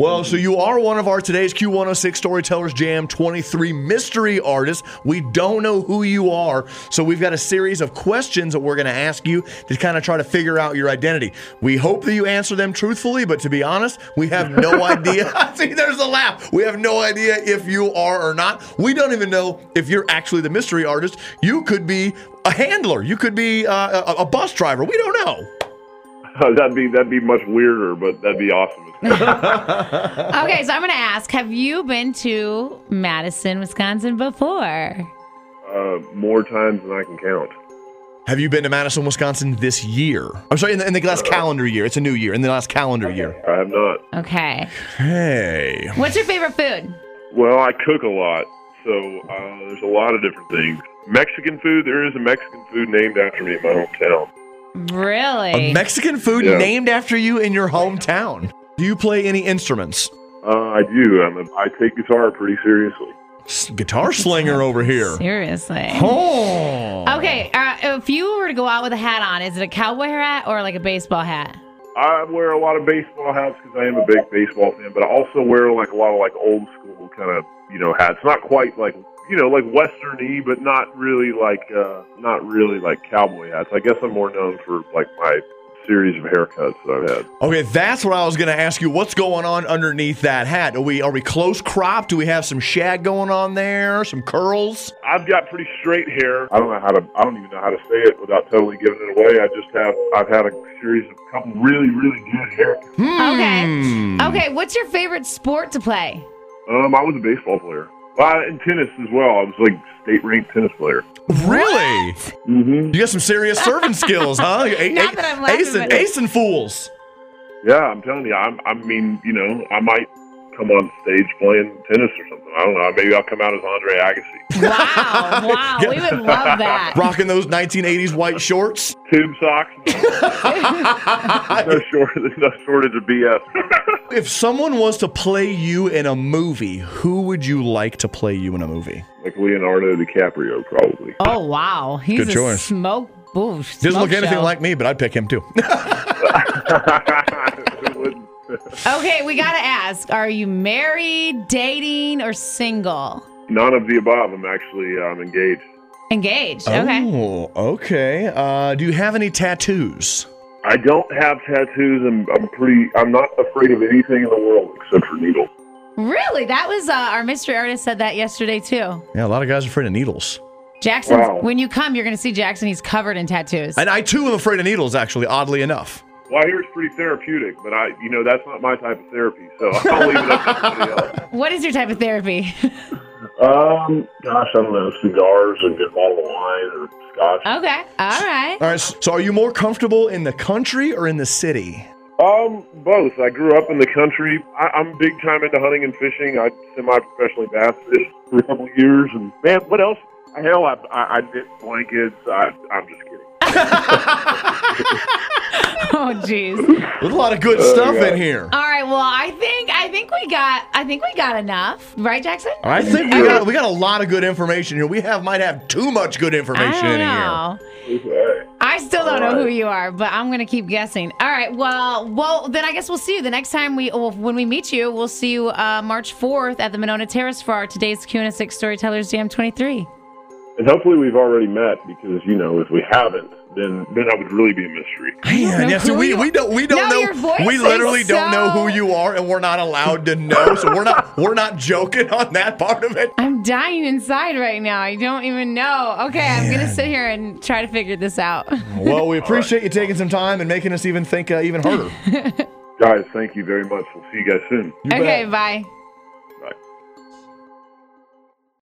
Well, so you are one of our today's Q106 Storytellers Jam 23 mystery artists. We don't know who you are, so we've got a series of questions that we're going to ask you to kind of try to figure out your identity. We hope that you answer them truthfully, but to be honest, we have no idea. See, there's a laugh. We have no idea if you are or not. We don't even know if you're actually the mystery artist. You could be a handler. You could be a bus driver. We don't know. That'd be much weirder, but that'd be awesome. Okay, so I'm going to ask, have you been to Madison, Wisconsin before? More times than I can count. Have you been to Madison, Wisconsin this year? I'm sorry, in the last calendar year. It's a new year. In the last calendar year. I have not. Okay. Hey. What's your favorite food? Well, I cook a lot, so there's a lot of different things. Mexican food, there is a Mexican food named after me in my hometown. Really? A Mexican food named after you in your hometown. Do you play any instruments? I do. I take guitar pretty seriously. Guitar slinger over here. Seriously. Oh. Okay, if you were to go out with a hat on, is it a cowboy hat or like a baseball hat? I wear a lot of baseball hats because I am a big baseball fan, but I also wear like a lot of like old school kind of, hats. Not quite like, like Western-y, but not really like cowboy hats. I guess I'm more known for like my series of haircuts that I've had. Okay, that's what I was going to ask you. What's going on underneath that hat? Are we close cropped? Do we have some shag going on there? Some curls? I've got pretty straight hair. I don't even know how to say it without totally giving it away. I've had a series of a couple really, really good haircuts. Okay, what's your favorite sport to play? I was a baseball player. And tennis as well. I was like state-ranked tennis player. Really? Mm-hmm. You got some serious serving skills, huh? Not that I'm laughing, Acing fools. Yeah, I'm telling you. I might come on stage playing tennis or something. I don't know. Maybe I'll come out as Andre Agassi. Wow. We would love that. Rocking those 1980s white shorts. Tube socks. There's no shortage of BS. If someone was to play you in a movie, who would you like to play you in a movie? Like Leonardo DiCaprio, probably. Oh, wow. He's good choice. Smoke Doesn't look anything like me, but I'd pick him too. Okay, we got to ask, are you married, dating, or single? None of the above. I'm engaged. Engaged, okay. Oh, okay. Do you have any tattoos? I don't have tattoos, and I'm not afraid of anything in the world except for needles. Really? That was, our mystery artist said that yesterday, too. Yeah, a lot of guys are afraid of needles. Jackson, Wow. when you come, you're going to see Jackson. He's covered in tattoos. And I, too, am afraid of needles, actually, oddly enough. Well, I hear it's pretty therapeutic, but that's not my type of therapy, so I'll leave it up to somebody else. What is your type of therapy? Gosh, I don't know, cigars, a good bottle of wine, or scotch. Okay, all right. All right, so are you more comfortable in the country or in the city? Both. I grew up in the country. I'm big time into hunting and fishing. I semi-professionally bass fished for a couple of years, and man, what else? Hell, I did blankets. I'm just kidding. Oh, jeez. There's a lot of good stuff in here. All right. Well, I think we got enough, right, Jackson? I think we got a lot of good information here. We might have too much good information in here. Okay. I still don't know who you are, but I'm gonna keep guessing. All right. Well, then I guess we'll see you the next time when we meet you. We'll see you March 4th at the Monona Terrace for our today's Q106 Storytellers Jam 23. And hopefully we've already met, because if we haven't, then I would really be a mystery. Man, yeah, so we don't Now know. your voice We is literally don't know so- who you are, and we're not allowed to know. So we're not joking on that part of it. I'm dying inside right now. I don't even know. Okay, I'm gonna sit here and try to figure this out. Well, we appreciate you taking some time and making us even think even harder. Guys, thank you very much. We'll see you guys soon. You Okay, bet. bye.